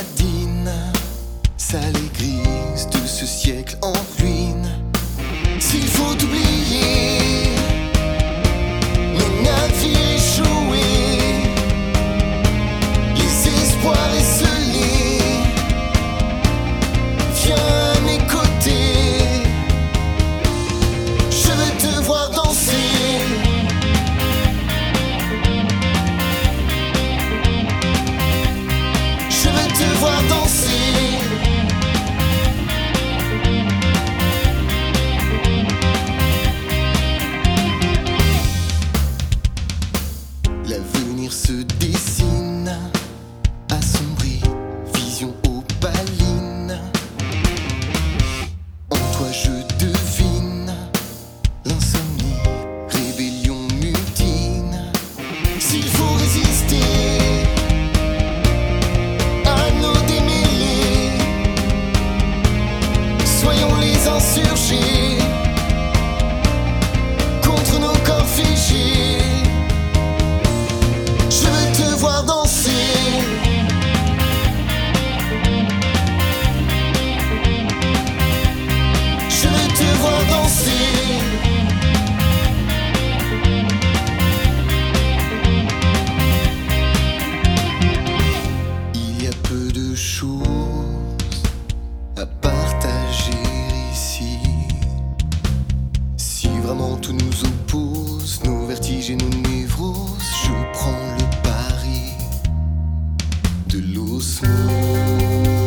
badine, sale et grise de ce siècle en ruine. S'il faut oublier nos navires échoués, les espoirs esselés, viens à mes côtés, je veux te voir danser. Je veux te voir danser. L'avenir se dessine, assombri, vision opaline. En toi je devine l'insomnie, rébellion mutine. S'il faut résister à nos démêlés, soyons les insurgés contre nos corps figés. Je veux te voir danser. Je veux te voir danser. Il y a peu de choses à partager ici. Si vraiment tout nous oppose, nos vertiges et nos névroses, je prends le pari de l'osmose.